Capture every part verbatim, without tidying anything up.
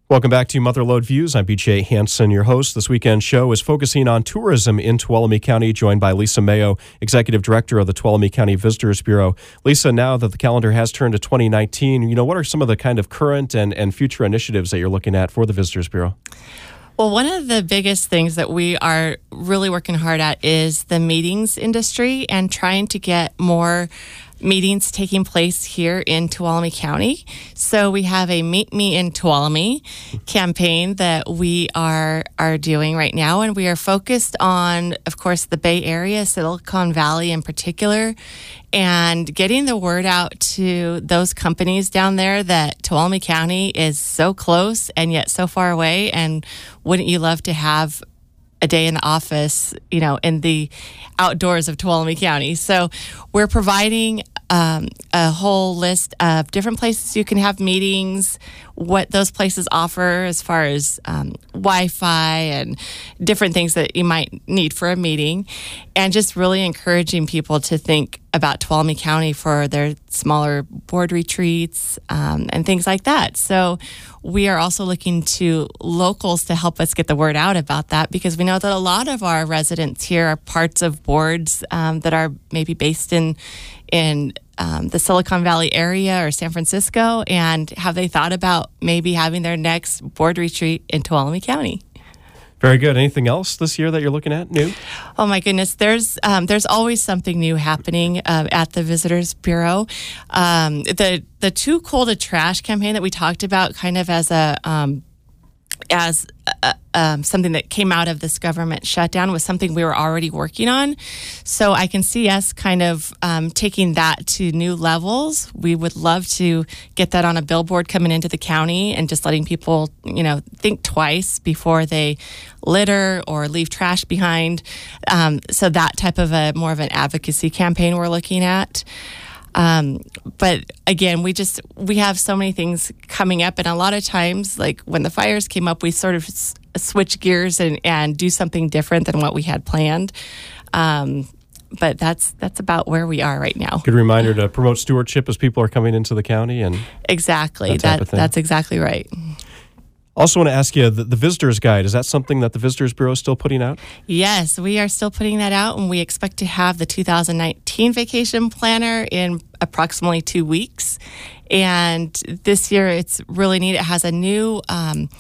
Welcome back to Motherlode Views. I'm B J Hansen, your host. This weekend show is focusing on tourism in Tuolumne County, joined by Lisa Mayo, Executive Director of the Tuolumne County Visitors Bureau. Lisa, now that the calendar has turned to twenty nineteen, you know, what are some of the kind of current and, and future initiatives that you're looking at for the Visitors Bureau? Well, one of the biggest things that we are really working hard at is the meetings industry and trying to get more meetings taking place here in Tuolumne County. So we have a Meet Me in Tuolumne campaign that we are are doing right now, and we are focused on, of course, the Bay Area, Silicon Valley in particular, and getting the word out to those companies down there that Tuolumne County is so close and yet so far away, and wouldn't you love to have a day in the office, you know, in the outdoors of Tuolumne County. So we're providing um, a whole list of different places you can have meetings, what those places offer as far as um, Wi-Fi and different things that you might need for a meeting, and just really encouraging people to think about Tuolumne County for their smaller board retreats um, and things like that. So we are also looking to locals to help us get the word out about that, because we know that a lot of our residents here are parts of boards um, that are maybe based in in um, the Silicon Valley area or San Francisco, and have they thought about maybe having their next board retreat in Tuolumne County? Very good. Anything else this year that you're looking at new? Oh my goodness, there's um, there's always something new happening uh, at the Visitors Bureau. Um, the the Too Cool to Trash campaign that we talked about, kind of as a um, as a, um, something that came out of this government shutdown, was something we were already working on. So I can see us kind of um, taking that to new levels. We would love to get that on a billboard coming into the county and just letting people, you know, think twice before they litter or leave trash behind. Um, so that type of a more of an advocacy campaign we're looking at. Um, but again, we just, we have so many things coming up, and a lot of times, like when the fires came up, we sort of s- switch gears and, and do something different than what we had planned. Um, but that's, that's about where we are right now. Good reminder to promote stewardship as people are coming into the county and exactly. that type That, of thing. that's exactly right. Also want to ask you, the, the Visitors Guide, is that something that the Visitors Bureau is still putting out? Yes, we are still putting that out, and we expect to have the two thousand nineteen vacation planner in approximately two weeks. And this year, it's really neat. It has a new um,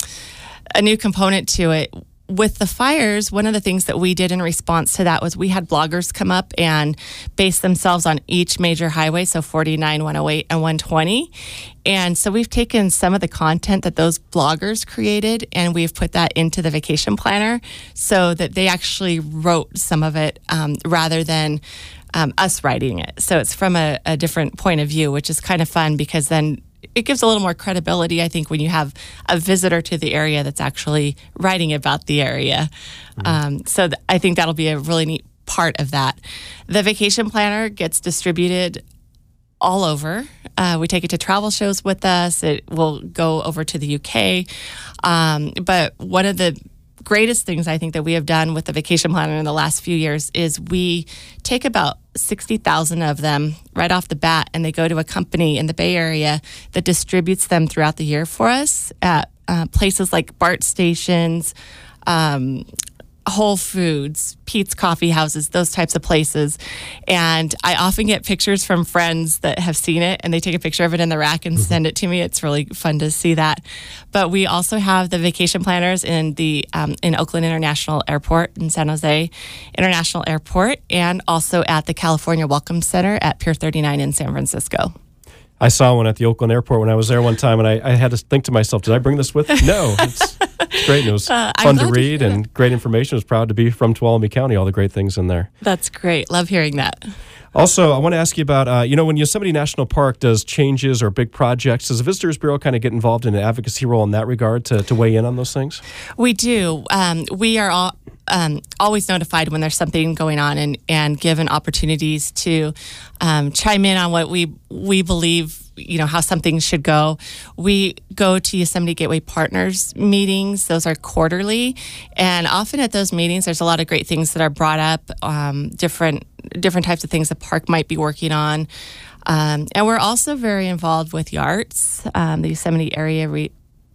a new component to it. With the fires, one of the things that we did in response to that was we had bloggers come up and base themselves on each major highway, so forty-nine, one oh eight, and one twenty. And so we've taken some of the content that those bloggers created, and we've put that into the vacation planner so that they actually wrote some of it um, rather than um, us writing it. So it's from a, a different point of view, which is kind of fun, because then it gives a little more credibility, I think, when you have a visitor to the area that's actually writing about the area. Mm-hmm. Um, so th- I think that'll be a really neat part of that. The vacation planner gets distributed all over. Uh, we take it to travel shows with us. It will go over to the U K. Um, but one of the greatest things I think that we have done with the vacation planner in the last few years is we take about sixty thousand of them right off the bat, and they go to a company in the Bay Area that distributes them throughout the year for us at uh, places like BART stations, um, Whole Foods, Pete's Coffee Houses, those types of places. And I often get pictures from friends that have seen it, and they take a picture of it in the rack and mm-hmm. send it to me. It's really fun to see that. But we also have the vacation planners in the um, in Oakland International Airport and San Jose International Airport, and also at the California Welcome Center at Pier thirty-nine in San Francisco. I saw one at the Oakland Airport when I was there one time, and I, I had to think to myself, did I bring this with me? No. It's, it's great. And it was uh, fun to read to and great information. I was proud to be from Tuolumne County, all the great things in there. That's great. Love hearing that. Also, I want to ask you about, uh, you know, when Yosemite National Park does changes or big projects, does the Visitors Bureau kind of get involved in an advocacy role in that regard to, to weigh in on those things? We do. Um, we are all, um, always notified when there's something going on, and, and given opportunities to um, chime in on what we we believe, you know, how something should go. We go to Yosemite Gateway Partners meetings. Those are quarterly. And often at those meetings, there's a lot of great things that are brought up, um, different different types of things the park might be working on. Um, and we're also very involved with the arts. Um, the Yosemite Area Re-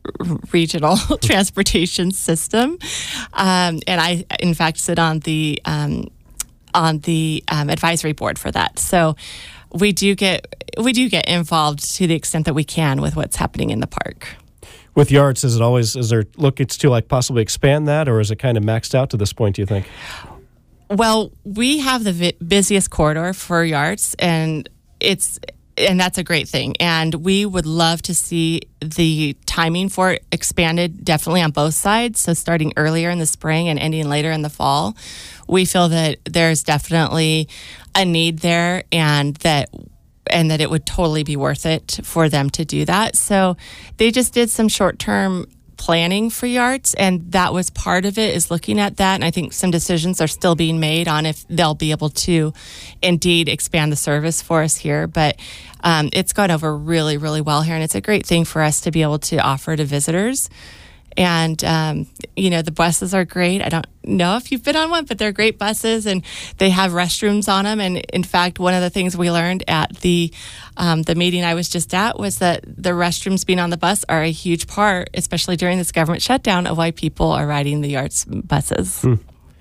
regional transportation system, um, and I, in fact, sit on the um, on the um, advisory board for that. So we do get we do get involved to the extent that we can with what's happening in the park. With Yards, is it always is there look it's to like possibly expand that, or is it kind of maxed out to this point, do you think? Well, we have the vi- busiest corridor for Yards, and it's and that's a great thing. And we would love to see the timing for it expanded, definitely on both sides. So starting earlier in the spring and ending later in the fall, we feel that there's definitely a need there, and that and that it would totally be worth it for them to do that. So they just did some short-term planning for Yards, and that was part of it, is looking at that. And I think some decisions are still being made on if they'll be able to indeed expand the service for us here. But um, it's gone over really, really well here, and it's a great thing for us to be able to offer to visitors. And, um, you know, the buses are great. I don't know if you've been on one, but they're great buses, and they have restrooms on them. And in fact, one of the things we learned at the um, the meeting I was just at was that the restrooms being on the bus are a huge part, especially during this government shutdown, of why people are riding the Yards buses. Hmm.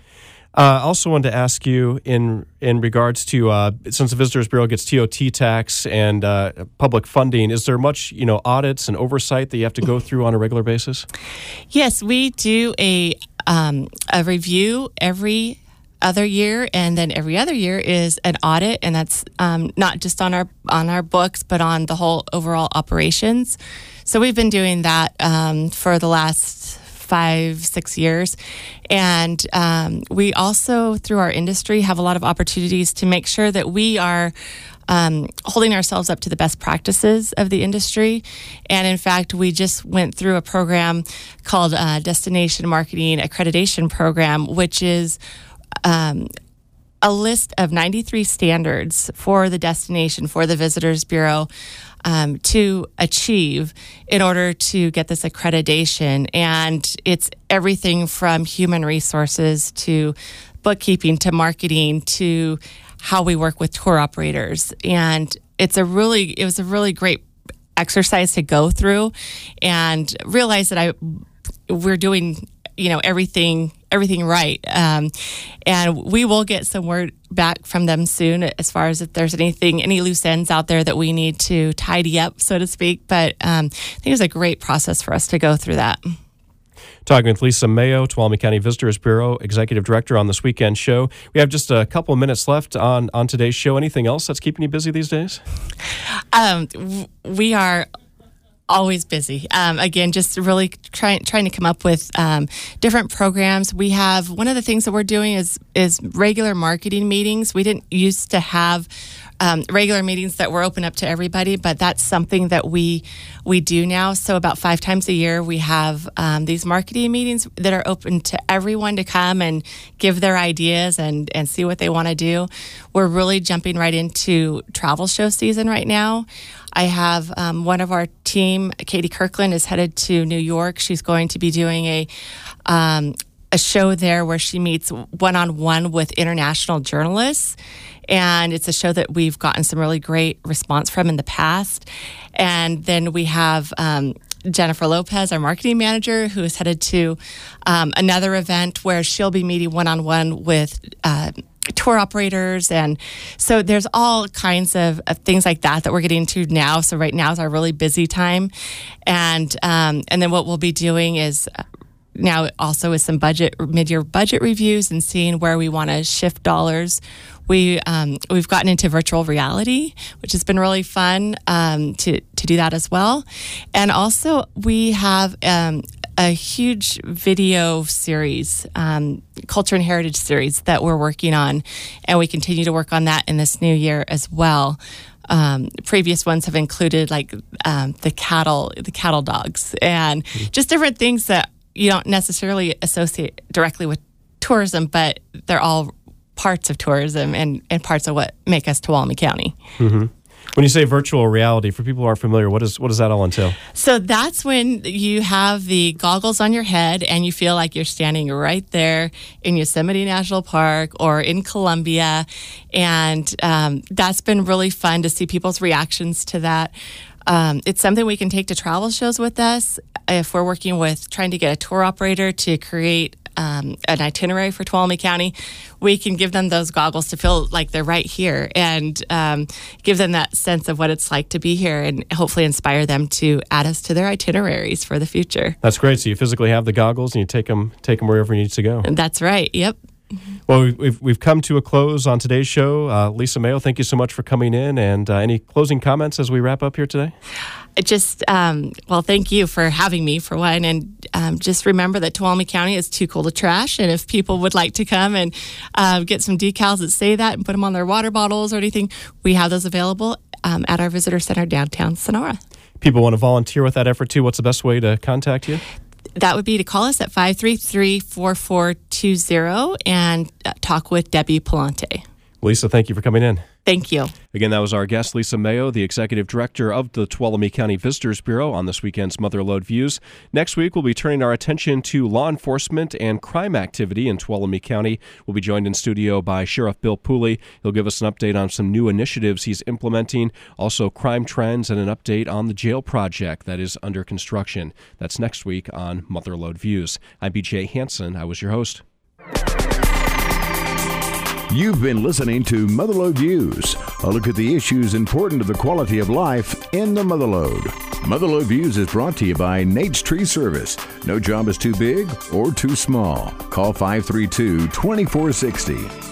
I uh, also wanted to ask you in in regards to, uh, since the Visitors Bureau gets T O T tax and uh, public funding, is there much, you know, audits and oversight that you have to go through on a regular basis? Yes, we do a um, a review every other year, and then every other year is an audit, and that's um, not just on our on our books, but on the whole overall operations. So we've been doing that um, for the last five, six years. And um, we also, through our industry, have a lot of opportunities to make sure that we are um, holding ourselves up to the best practices of the industry. And in fact, we just went through a program called uh, Destination Marketing Accreditation Program, which is um, a list of ninety-three standards for the destination, for the Visitors Bureau, Um, to achieve in order to get this accreditation. And it's everything from human resources to bookkeeping to marketing to how we work with tour operators. And it's a really, it was a really great exercise to go through and realize that I, we're doing, you know, everything everything right. Um, and we will get some word back from them soon as far as if there's anything, any loose ends out there that we need to tidy up, so to speak. But um, I think it was a great process for us to go through that. Talking with Lisa Mayo, Tuolumne County Visitors Bureau Executive Director, on this weekend show. We have just a couple of minutes left on, on today's show. Anything else that's keeping you busy these days? Um, we are always busy. Um, again, just really trying trying to come up with um, different programs. We have, one of the things that we're doing is is regular marketing meetings. We didn't used to have um, regular meetings that were open up to everybody, but that's something that we we do now. So about five times a year, we have um, these marketing meetings that are open to everyone to come and give their ideas and, and see what they want to do. We're really jumping right into travel show season right now. I have um, one of our team, Katie Kirkland, is headed to New York. She's going to be doing a um, a show there where she meets one-on-one with international journalists. And it's a show that we've gotten some really great response from in the past. And then we have um, Jennifer Lopez, our marketing manager, who is headed to um, another event where she'll be meeting one-on-one with uh, tour operators. And so there's all kinds of, of things like that that we're getting to now. So right now is our really busy time. And um, and then what we'll be doing is now also is some budget, mid-year budget reviews and seeing where we want to shift dollars. We, um, we've gotten into virtual reality, which has been really fun um, to, to do that as well. And also we have um, a huge video series, um, Culture and Heritage series that we're working on, and we continue to work on that in this new year as well. Um, previous ones have included like um, the cattle, the cattle dogs, and just different things that you don't necessarily associate directly with tourism, but they're all parts of tourism and, and parts of what make us Tuolumne County. Mm-hmm. When you say virtual reality, for people who aren't familiar, what is what does that all entail? So that's when you have the goggles on your head and you feel like you're standing right there in Yosemite National Park or in Columbia. And um, that's been really fun to see people's reactions to that. Um, it's something we can take to travel shows with us. If we're working with trying to get a tour operator to create um, an itinerary for Tuolumne County, we can give them those goggles to feel like they're right here and um, give them that sense of what it's like to be here and hopefully inspire them to add us to their itineraries for the future. That's great. So you physically have the goggles and you take them, take them wherever you need to go. That's right. Yep. Well, we've we've come to a close on today's show. Uh, Lisa Mayo, thank you so much for coming in. And uh, any closing comments as we wrap up here today? Just, um, well, thank you for having me, for one. And um, just remember that Tuolumne County is too cool to trash. And if people would like to come and uh, get some decals that say that and put them on their water bottles or anything, we have those available um, at our visitor center downtown Sonora. People want to volunteer with that effort too. What's the best way to contact you? That would be to call us at five three three, four four two zero and uh, talk with Debbie Palante. Lisa, thank you for coming in. Thank you. Again, that was our guest, Lisa Mayo, the Executive Director of the Tuolumne County Visitors Bureau, on this weekend's Mother Lode Views. Next week, we'll be turning our attention to law enforcement and crime activity in Tuolumne County. We'll be joined in studio by Sheriff Bill Pooley. He'll give us an update on some new initiatives he's implementing, also crime trends, and an update on the jail project that is under construction. That's next week on Mother Lode Views. I'm B J Hansen. I was your host. You've been listening to Mother Lode Views, a look at the issues important to the quality of life in the Mother Lode. Mother Lode Views is brought to you by Nate's Tree Service. No job is too big or too small. Call five three two, two four six zero.